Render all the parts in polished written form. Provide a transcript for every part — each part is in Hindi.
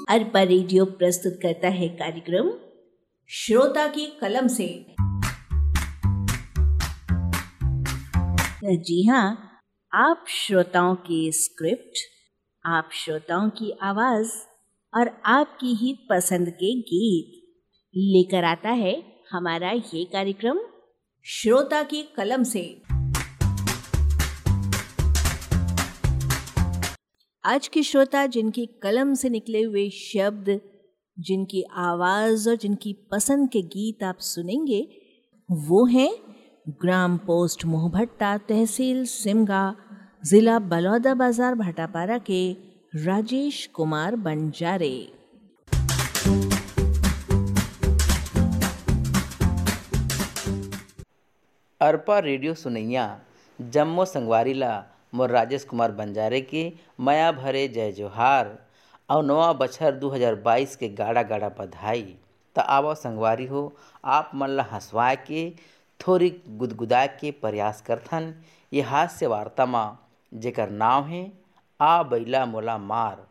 अरपा रेडियो प्रस्तुत करता है कार्यक्रम श्रोता की कलम से। जी हाँ, आप श्रोताओं की स्क्रिप्ट, आप श्रोताओं की आवाज और आपकी ही पसंद के गीत लेकर आता है हमारा ये कार्यक्रम श्रोता की कलम से। आज के श्रोता जिनकी कलम से निकले हुए शब्द, जिनकी आवाज और जिनकी पसंद के गीत आप सुनेंगे, वो हैं ग्राम पोस्ट मोहभट्टा, तहसील सिमगा, जिला बलौदाबाजार भाटापारा के राजेश कुमार बंजारे। अरपा रेडियो सुनैया जम्मो संगवारीला मोर राजेश कुमार बंजारे की माया भरे जय जोहार और नवा बछर 2022 के गाड़ा गाड़ा बधाई। त आवो संगवारी हो, आप मन ला हंसवाए के थोड़ी गुदगुदाए के प्रयास करथन ये हास्य वार्ता माँ, जेकर नाम है आ बैला मोला मार।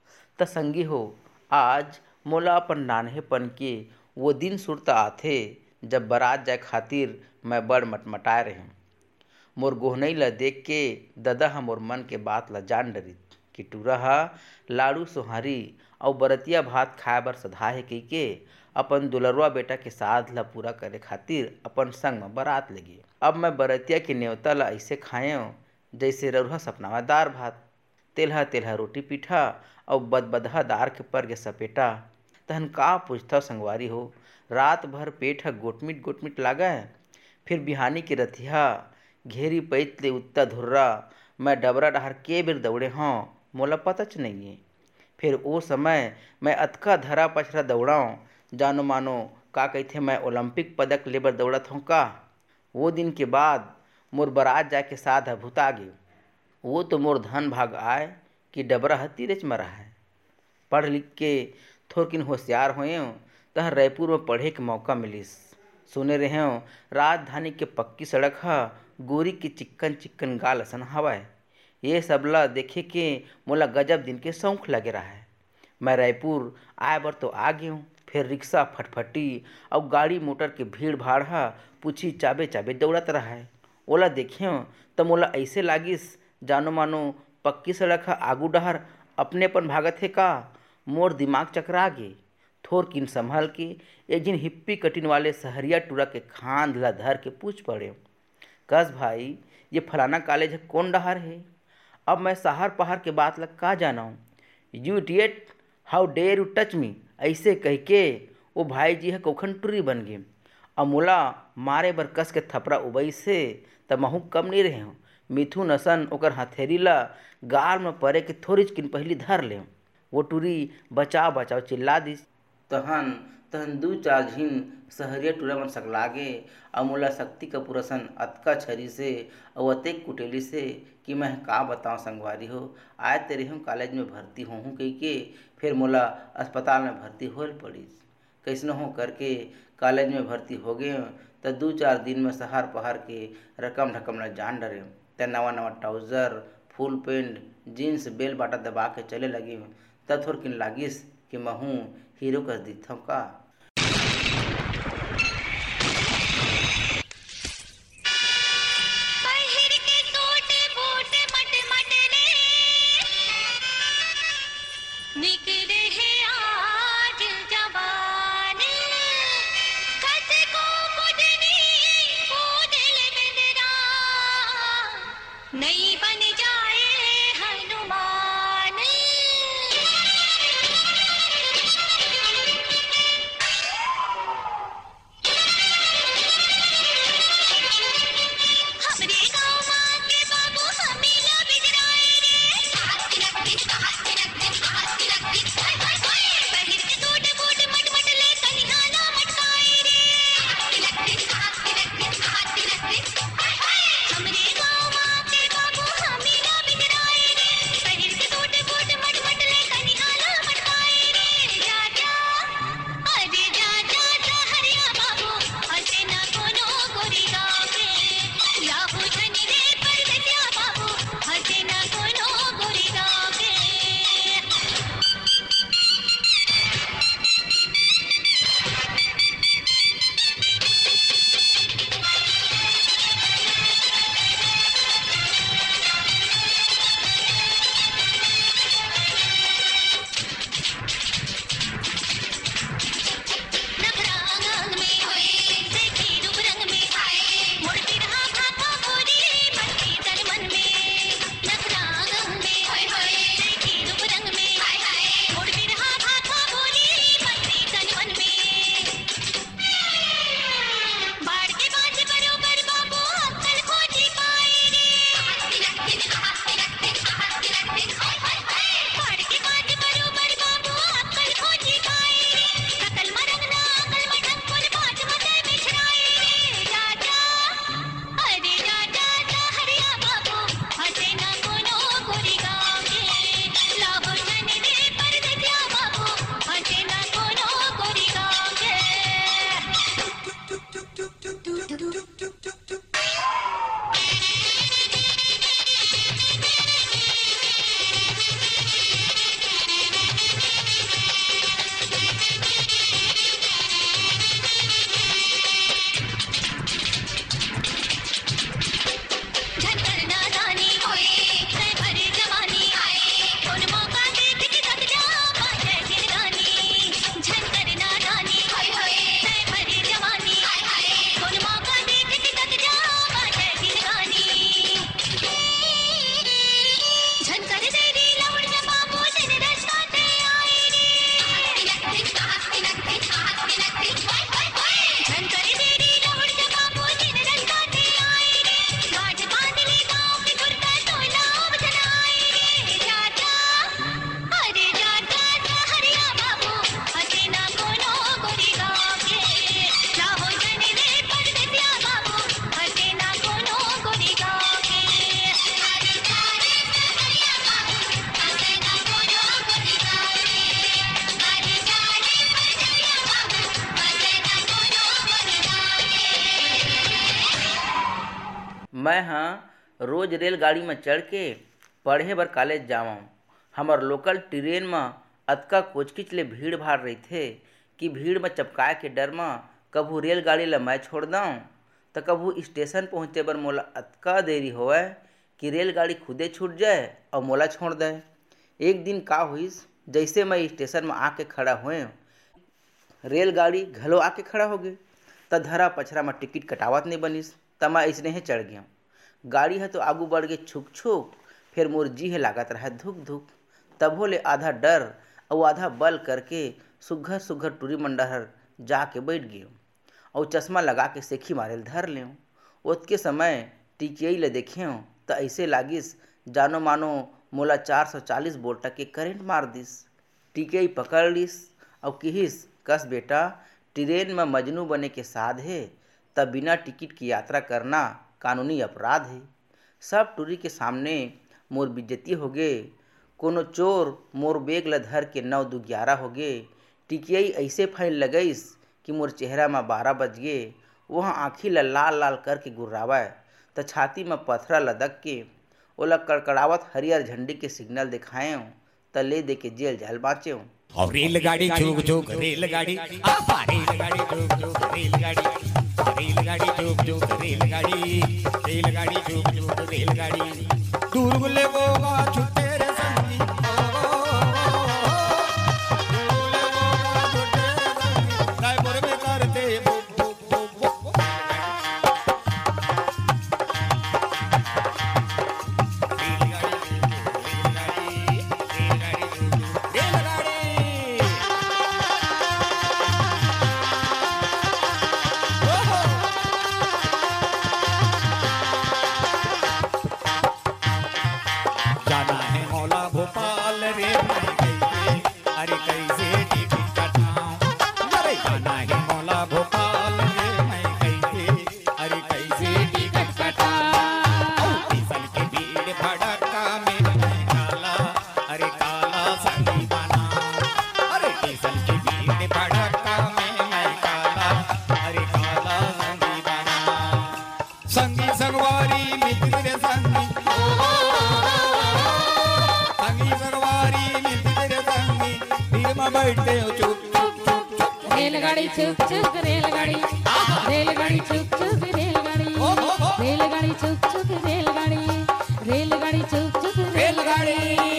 त संगी हो, आज मोला अपन नान्हेपन के वो दिन सुरता आथे जब बारात जाए खातिर मैं बड़ मटमटाए रहे। मोर गोहनई ला देख के ददा ह मोर मन के बात ला जान डरित कि टूरा हा लाड़ू सोहारी और बरतिया भात खाए बर सधाए है कहिके अपन दुलरवा बेटा के साध ला पूरा करे खातिर अपन संग में बारात लगे। अब मैं बरतिया के न्योता ला ऐसे खाएं जैसे रउहा सपनावा दार भात, तेलहा तेलहा रोटी पीठा और बदबदहा दार के पर के सपेटा। तहन का पूछता संगवारी हो, रात भर पेट ह गोटमिट गोटमिट लागा। फिर बिहानी के रतिहा घेरी पैत ले उत्ता धुर्रा मैं डबरा डहर के बेर दौड़े हों मोला पताच नहीं है। फिर ओ समय मैं अतका धरा पछरा दौड़ाऊँ जानो मानो का कहते मैं ओलंपिक पदक लेबर दौड़त हूँ का। वो दिन के बाद मोर बारात जाके साध भुता गे। वो तो मोर धन भाग आए कि डबरा हतीरेच मरा है। पढ़ लिख के थोरकिन होशियार होए तह रायपुर में पढ़े के मौका मिलिस। सुने रहे हो राजधानी के पक्की सड़क हा गोरी के चिक्कन चिक्कन गाल असन हवाए। ये सबला देखे के मोला गजब दिन के शौक लगे रहा है। मैं रायपुर आए बर तो आ गई हूँ। फिर रिक्शा फटफटी और गाड़ी मोटर के भीड़ भाड़ हा पूछी चाबे चाबे दौड़त रहा है। ओला देखे तो मोला ऐसे लागिस जानो मानो पक्की सड़क हा आगू डहर अपनेपन भागत है का। मोर दिमाग चकरा गे। थोर किन संभल के एक दिन हिप्पी कटिन वाले सहरिया टूरा के खांद ला धर के पूछ पड़े, कस भाई ये फलाना कॉलेज है कौन डहर है। अब मैं शहर पहाड़ के बात लग का जाना हूँ। You idiot, how dare you touch me, ऐसे कह के वो भाई जी है कोखन टूरी बन गए। अब मोला मारे बर कस के थपड़ा उबई से तब महू कम नहीं रहे हूँ। मिथुन असन ओकर हथेरी ला गाल में परे के थोड़ी किन पहली धर ले। वो टूरी बचाओ बचाओ चिल्ला दिस। तहन तहन दू चार झिन सहरिया टूरा मन सकलागे और मोला शक्ति कपूर असन अतका छरी से और अतेक कुटेली से कि मैं का बताऊं संगवारी हो। आए तेरे हम कॉलेज में भर्ती हों कही के फिर मोला अस्पताल में भर्ती होल पड़ी। कैसनो हो करके कॉलेज में भर्ती हो गए तो दू चार दिन में शहर पहाड़ के रकम ढकम ला जान डरे। त नवा नवा trouser full pant jeans bell bottom दबा के चले लगे। तब थोड़ किन लागिस कि महूँ हीरो कर दिखता का। मैं हाँ रोज रेलगाड़ी में चढ़ के पढ़े बर कॉलेज जावं। हमर लोकल ट्रेन में अतका कोचकिच ले भीड़ भाड़ रहिथे कि भीड़ में चपकाए के डर में कभू रेलगाड़ी ल मैं छोड़ दऊँ तो कभू स्टेशन पहुँचे बर मोला अतका देरी होवय कि रेलगाड़ी खुदे छूट जाए और मोला छोड़ दे। एक दिन का होइस, जैसे मैं स्टेशन में आके खड़ा हुए रेलगाड़ी घलो आके खड़ा हो गए। त धरा पछरा में टिकट कटावत नहीं बनिस त मैं ऐसने ही चढ़ गया। गाड़ी है तो आगू बढ़ गए छुक छुक, फिर मोर जी है लागत रहा धुक धुक। तभो ले आधा डर और आधा बल करके सुघर सुघर टूरी मंडहर जाके बैठ गए और चश्मा लगा के सेखी मारे धर लें। ओतके समय टिकियई ले देखे तो ऐसे लागिस जानो मानो मोला 440 वोल्ट के करंट मार दिस। टिकियई पकड़ लिस और किहिस, कस बेटा ट्रेन में मजनू बने के साध है, तब बिना टिकट की यात्रा करना कानूनी अपराध है। सब टूरी के सामने मोर बेइज्जती हो गए। कोनो चोर मोर बेग ल धर के 9-2-11 हो गए। टिकियई ऐसे फाइन लगइस कि मोर चेहरा में 12 बज गए। वहाँ आँखी ल लाल लाल करके गुर्रावय त छाती में पथरा लदक के ओला कड़कड़ावत हरियर झंडी के सिग्नल दिखाएं त ले दे के जेल जाल बाँचे। और रेलगाड़ी चूक चूक रेलगाड़ी, रेलगाड़ी चूक चूक रेलगाड़ी, रेलगाड़ी चूक चूक रेलगाड़ी, रेलगाड़ी चूक चूक रेलगाड़ी। दूर गुले बोगा छुट्टे रे संगी, रायपुर में करते बुक बुक बुक बुक। जाना है मौला भोपाल रे मैं कैसे, अरे कैसे टिकट कटाऊं। अरे जाना है मौला भोपाल रे मैं कैसे, अरे कैसे टिकट कटाऊं। डीजल के भीड़ भड़का में मैं काला, अरे काला संगी बनाऊं। अरे डीजल की भीड़ भड़का में मैं काला, अरे काला संगी बनाऊं। संगी संगवारी मित्र रे संगी, संगी संगवारी मित्र रे संगी, भीड़ में बैठते हो चुप चुप चुप चुप। रेलगाड़ी चुक चुक रेलगाड़ी, रेलगाड़ी चुक चुक रेलगाड़ी, रेलगाड़ी चुक चुक रेलगाड़ी, रेलगाड़ी चुक चुक रेलगाड़ी।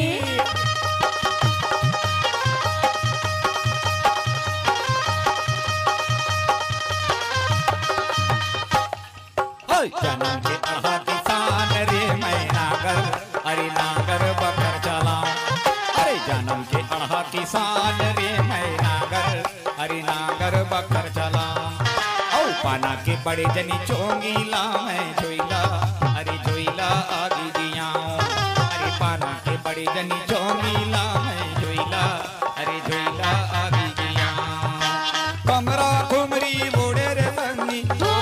जन्म के कहा किसान रे मैं नागर, अरे नागर बकर चलाऊं। अरे जन्म के कहा किसान रे मैं नागर, अरे नागर बकर चलाऊं। औ पाना के बड़े जनी चोंगीला मैं जोइला, अरे जोइला आगे दियाऊं। अरे पाना के बड़े जनी चोंगीला मैं जोइला, अरे जोइला आगे दियाऊं। कमरा खुमरी बोड़े रे संगी,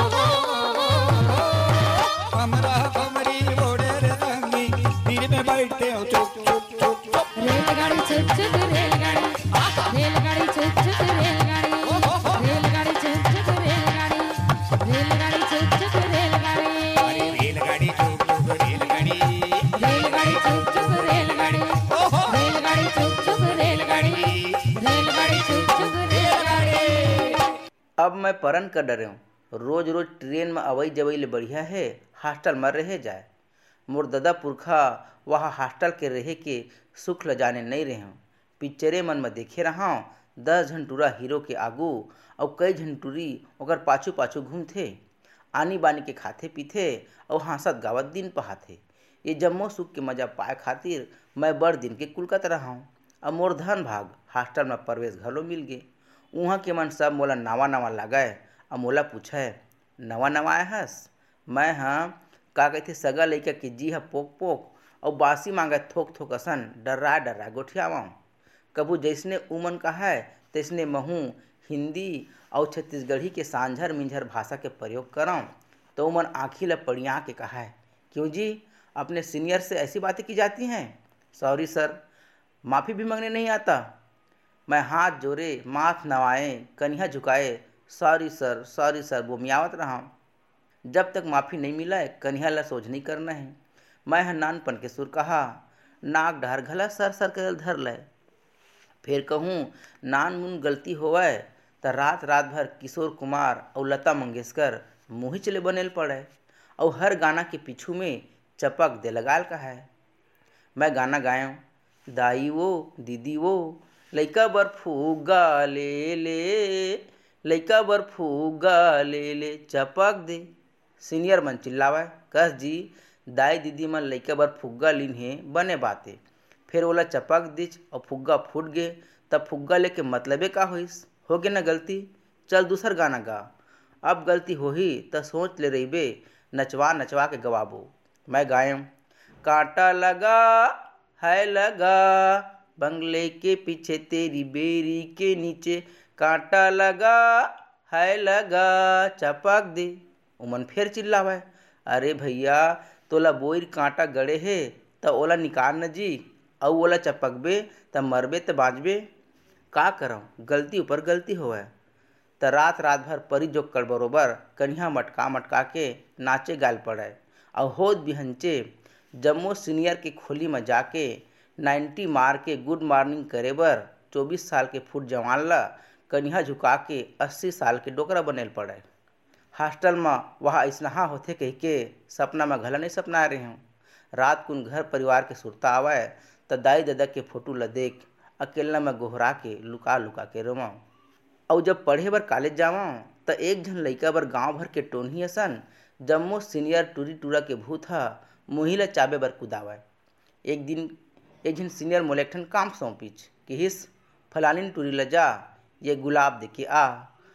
कमरा कमरी बोड़े रे संगी, भीड़ में बैठते हो चुप चुप चुप चुप। रेलगाड़ी चुक चुक रेलगाड़ी, रेलगाड़ी चुक चुक रेलगाड़ी, रेलगाड़ी चुक चुक रेलगाड़ी, रेलगाड़ी चुक चुक रेलगाड़ी। अरे रेलगाड़ी चुक चुक रेलगाड़ी, रेलगाड़ी चुक चुक रेलगाड़ी, रेलगाड़ी चुक चुक रेलगाड़ी, रेलगाड़ी चुक चुक रेलगाड़ी। अब मैं परन कर डरे हूँ। रोज रोज ट्रेन में अवई जवई ले बढ़िया है हॉस्टल में रहे जाए। मोर दादा पुरखा वहाँ हॉस्टल के रहे के सुख ल जाने नहीं रहे हूँ। पिक्चरे मन में देखे रहा हूँ 10 झंटूरा हीरो के आगू और कई झंटूरी ओकर पाछू पाछू घूमथे, आनी बानी के खाते पीथे और हंसत गावत दिन पहाथे। ये जम्मो सुख के मजा पाए खातिर मैं बड़ दिन के कुलकत रहा हूँ। अब मोर धन भाग हॉस्टल में प्रवेश घलो मिल गए। वहाँ के मन सब मोला नवा नवा लगाए और मोला पूछे, नवा नवा आए हस? मैं हाँ का कहते सगा लइका के जी हा पोक पोक और बासी मांगे थोक थोक असन डर्रा डर्रा गोठियावाऊँ। कभू जैसने उमन का है तैसने महू हिंदी और छत्तीसगढ़ी के सांझर मिंझर भाषा के प्रयोग कराऊँ तो उमन आँखी ल पड़िया के कहा है, क्यों जी अपने सीनियर से ऐसी बातें की जाती हैं? सॉरी सर, माफ़ी भी मांगने नहीं आता। मैं हाथ जोड़े माथ नवाए कन्हा झुकाए सॉरी सर बोमियावत रहा हूँ। जब तक माफ़ी नहीं मिला कन्हैया ला सोच नहीं करना है। मैं ह नानपन के सुर कहा, नाक डहर घला सर सर कर धर लय। फिर कहूँ नान मुन गलती होवै त रात रात भर किशोर कुमार और लता मंगेशकर मुँह चले बनेल पड़े और हर गाना के पीछू में चपक दे लगाल का है। मैं गाना गायूँ, दाई वो दीदी वो लइका बर फूगा ले ले, लइका बर फूगा ले ले चपक दे। सीनियर मन चिल्लावे, कस जी दाई दीदी मन लइका बर फुग्गा लीन हे बने बाते। फिर ओला चपक दिच और फुग्गा फूट गे तब फुग्गा लेके मतलबे का होइस, हो गे ना गलती, चल दूसर गाना गा। अब गलती होही त सोच ले रहीबे, नचवा नचवा के गवाबो। मैं गायम, कांटा लगा है लगा बंगले के पीछे तेरी बेरी के नीचे, कांटा लगा है लगा चपक दे। उमन फिर चिल्लावे, अरे भैया तोला बोर कांटा गड़े हे त ओला निकाल न जी, और ओला चपकबे त मरबे त बाँचबे। का करऊँ, गलती ऊपर गलती होवे। त रात रात भर परी जोक्कड़ बरोबर कन्हैया मटका मटका के नाचे गाल पड़े और होत बिहंचे जम्मो सीनियर के खोली में जाके 90 मार के गुड मॉर्निंग करे बर 24 साल के फुट जवान ला कन्हैया झुका के 80 साल के डोकरा बनेल पड़े। हॉस्टल में वहाँ ऐसनहा होथे कह के सपना में घला नहीं सपना रहे हूँ। रात कुन घर परिवार के सुरता आवे त दाई दादा के फोटो ला देख अकेला में गोहरा के लुका लुका के रोवां। और जब पढ़े बर कॉलेज जावां त एक झन लइका बर गांव भर के टोनही असन जम्मो सीनियर टूरी टूरा के भूत ह मुही ला चाबे बर कुदावे। एक दिन एक झन सीनियर मोले एक ठन काम सौंपीच कि हिस फलानी टूरी ला जा, ये गुलाब देके आ।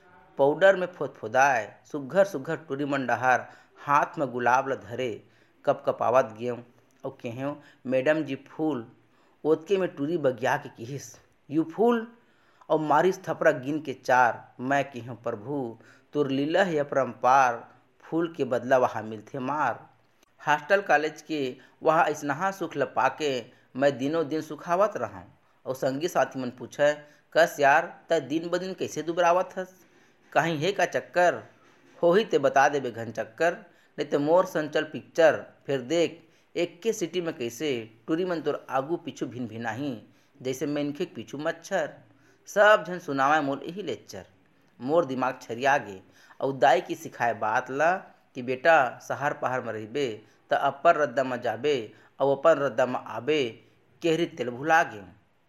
पाउडर में फोदफोदाए सुघर सुघर टूरी मन डहार हाथ में गुलाब ला धरे कप कपावत गेहूँ और कहें मैडम जी फूल। ओतके में टूरी बगिया के किहिस यू फूल और मारिस थपड़ा गिन के 4। मैं कहूँ प्रभु तोर लीला है अपरम्पार, फूल के बदला वहाँ मिलते मार। हॉस्टल कॉलेज के वहाँ ऐसनहा सुख ल पाके मैं दिनों दिन सुखावत रहा और संगी साथी मन पूछे, कस यार त दिन ब दिन कैसे दुबरावत हस, कहीं है का चक्कर, हो ही ते बता देबे घन चक्कर, नहीं तो मोर संचल पिक्चर। फिर देख एक के सिटी में कैसे टूरी मन तोर आगू पीछू भिन भिनाही जैसे मेनखे पीछू मच्छर। सब झन सुनावा मोर यही लेक्चर। मोर दिमाग छरिया गे और दाई की सिखाए बात ला कि बेटा शहर पहाड़ में रहिबे त अपर रद्दा में जाबे और अपन रद्दा में आबे, केहरी तेल भुला गे।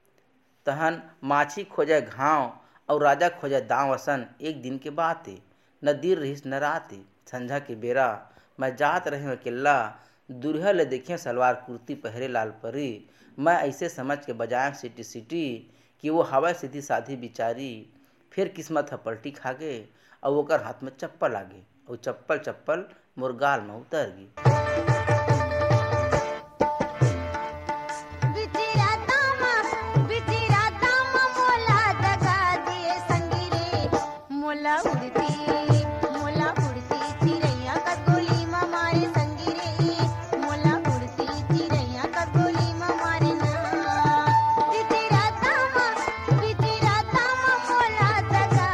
तहन माछी खोजे घाव और राजा खोजे दाव असन एक दिन के बात है, न दिन रहीस न रात। संझा के बेरा मैं जात रहे अकेला, दुल्हा ले देखे सलवार कुर्ती पहरे लाल परी। मैं ऐसे समझ के बजाय सिटी सिटी कि वो हवा सीधी साधी बिचारी। फिर किस्मत पलटी खा गे और ओकर हाथ में चप्पल आ गे और चप्पल चप्पल मोर गाल में उतर गई।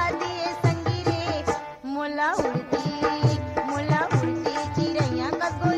मोला उड़ती चिड़ैया का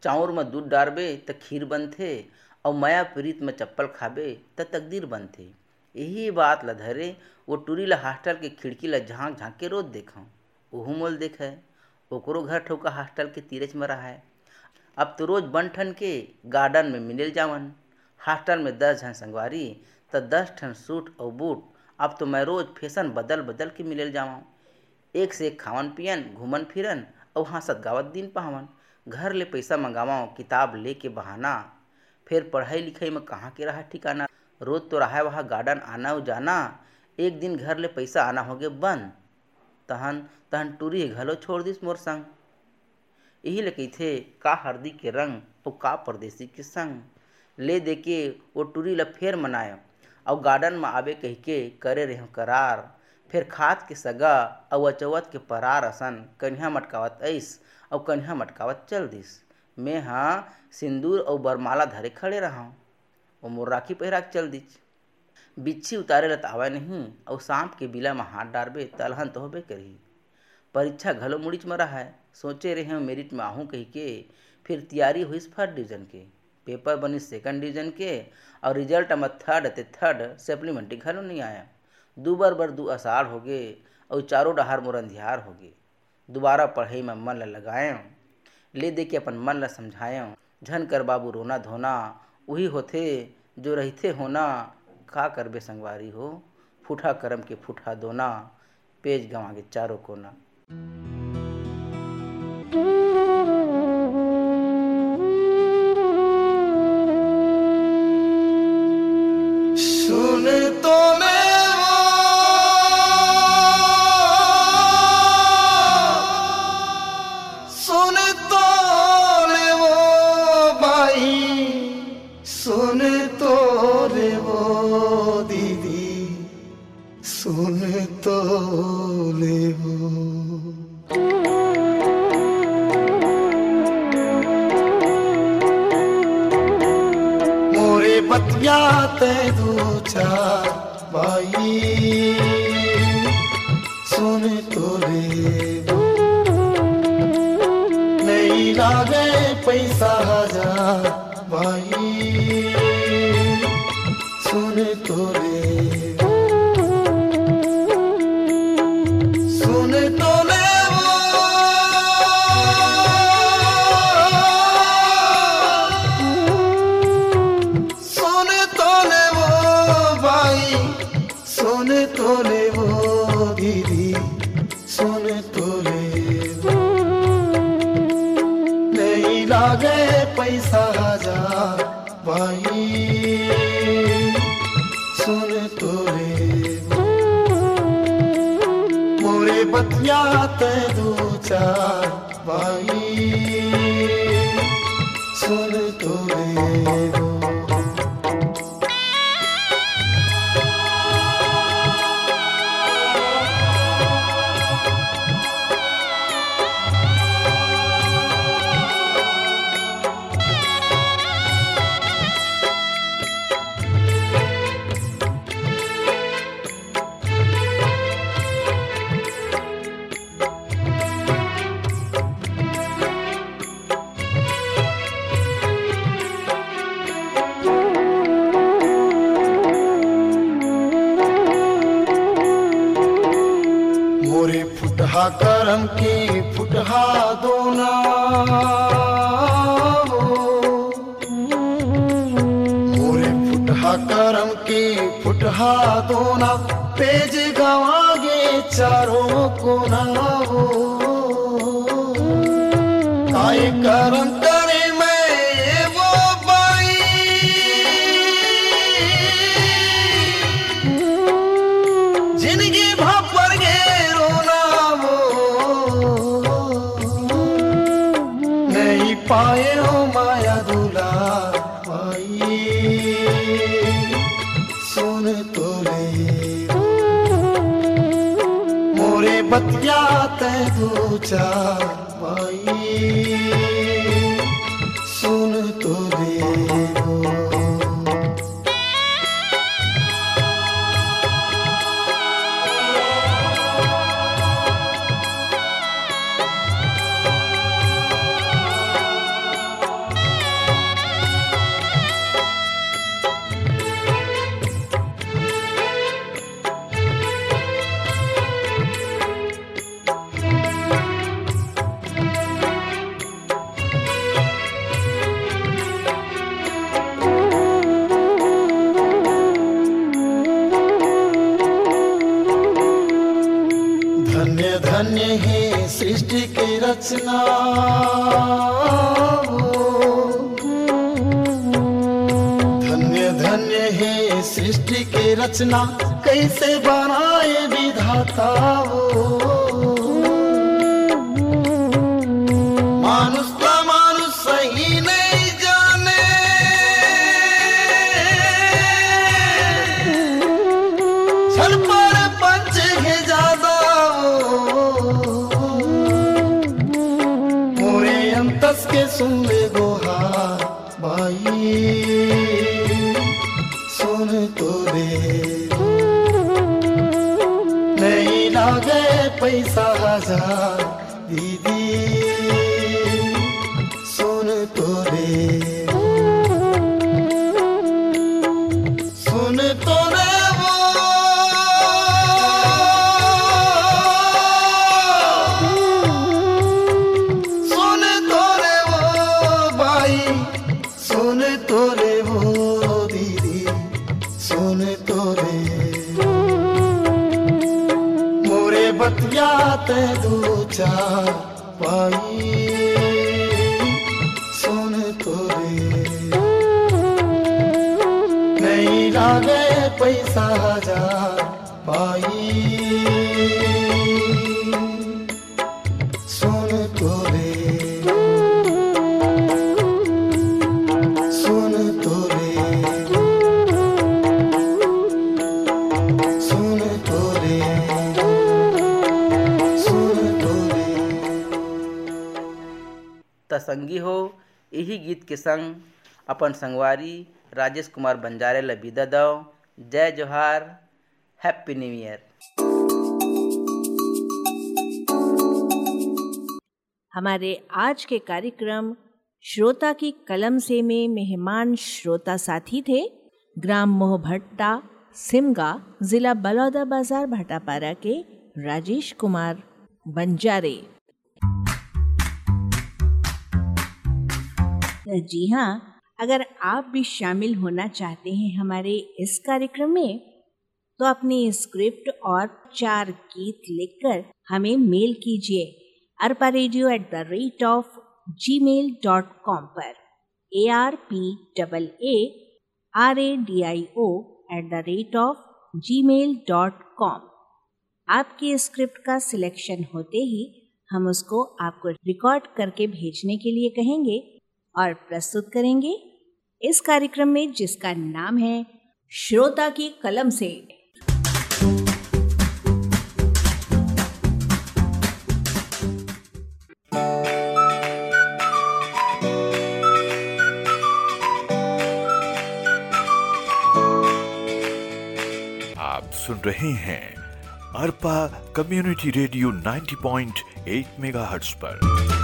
चाउर में दूध डारबे त खीर बनथे और माया प्रीत में चप्पल खाबे त तकदीर बनथे। यही बात ल धरे वो टूरी ला हॉस्टल के खिड़की ला झाँक झाँक के रोज देखा। ओहू मोल देखे ओकरो घर ठोका हॉस्टल के तीरेच में रहा है। अब तो रोज बन ठन के गार्डन में मिलेल जावन। हॉस्टल में 10 जन संगवारी त 10 ठन सूट और बूट। अब तो मैं रोज फैशन बदल बदल के मिलेल जावा। एक से एक खावन पियन घूमन फिरन और हंसत गावत दिन पावन। घर ले पैसा मंगावा किताब ले के बहाना। फिर पढ़ाई लिखाई में कहाँ के रहा ठिकाना। रोज तो रहा वहाँ गार्डन आना और जाना। एक दिन घर ले पैसा आना हो गए बंद। तहन तहन टूरी घलो छोड़ दिस मोर संग। यही ले कहिथे का हरदी के रंग और का परदेसी के संग। ले दे के वो टूरी ला फेर मनाय और गार्डन में आवे कह के करे रहे करार। फिर खात के सगा और अचवत के परार असन कन्हा मटकावत ऐस और कन्हा मटकावत चल दिस। मैं हाँ सिंदूर और बरमाला धरे खड़े रहा और मोर राखी पहिरा के चल दिच। बिच्छी उतारे लत आवा नहीं और सांप के बिला में हाथ डारबे तलहन तो होबे करी। परीक्षा घलो मुड़ीच में रहा है। सोचे रहे मेरिट में आहूँ कह के। फिर तैयारी हुई 1st डिवीजन के। पेपर बनी 2nd डिवीजन के और रिजल्ट में 3rd सप्लीमेंट्री घलो नहीं आया। 2 बर 2 आषाढ़ हो गए और चारों डहार मोर अंधियार हो गए। दोबारा पढ़ाई में मन ला लगाएं। ले दे के अपन मन ला समझाएं। झन कर बाबू रोना धोना वही होथे जो रहते होना। का करबे संगवारी हो फूठा करम के फूठा दोना। पेज गंवा के चारों कोना। सुन तो मैं सुन तो रे वो भाई सुन तो रे वो दीदी सुन तो ले वो। मोरे बतिया ते 2-4 भाई सुन तो ले वो। नहीं लागे पैसा 1000 भाई सुन तो ले वो। सुन तो ले वो सुन तो ले वो भाई सुन तो ले वो दीदी सुन तो ले वो। नहीं लागे पैसा 1000 भाई सुन तो ले वो। मोरे बतिया ते 2-4 भाई सुन तो ले वो। मोरे फुटहा करम के फुटहा दोना हो। मोरे फुटहा करम के फुटहा दोना पेज गवागे चारों कोना हो। काय करम करे मैं वो बाई जिंदगी भापर गे रोना वो। नहीं पाए हो माया दूल्हा भाई सुन तो ले वो। मोरे बतिया ते 2-4 भाई सुन तो ले वो। सृष्टि की रचना धन्य धन्य है सृष्टि की रचना कैसे बनाए विधाता मानुष का मानुष सही नहीं जाने छल पर पंच है ज्यादा मोरे अंतस के सुन ले गोहा भाई सुन तो दे नहीं लागे पैसा हजार दीदी सुन तो दे सुन तो दे सुन तो रे वो भाई सुन तो रे वो दीदी सुन तो रे मोरे बतिया ते दो चार पाई सुन तो रे नहीं लागे पैसा हजार पाई सुन तो रे सुन तो रे सुन तो रे सुन तो रे तसंगी हो यही गीत के संग अपन संगवारी राजेश कुमार बंजारे ला विदा दो। जय जोहार, हैप्पी न्यू ईयर। हमारे आज के कार्यक्रम श्रोता की कलम से में मेहमान श्रोता साथी थे ग्राम मोहभट्टा सिमगा जिला बलौदाबाजार भाटापारा के राजेश कुमार बंजारे। जी हाँ, अगर आप भी शामिल होना चाहते हैं हमारे इस कार्यक्रम में तो अपनी स्क्रिप्ट और 4 गीत लिखकर हमें मेल कीजिए arparadio@gmail.com पर arparadio@gmail.com। आपकी स्क्रिप्ट का सिलेक्शन होते ही हम उसको आपको रिकॉर्ड करके भेजने के लिए कहेंगे और प्रस्तुत करेंगे इस कार्यक्रम में जिसका नाम है श्रोता की कलम से। आप सुन रहे हैं अरपा कम्युनिटी रेडियो 90.8 मेगाहर्ट्ज पर।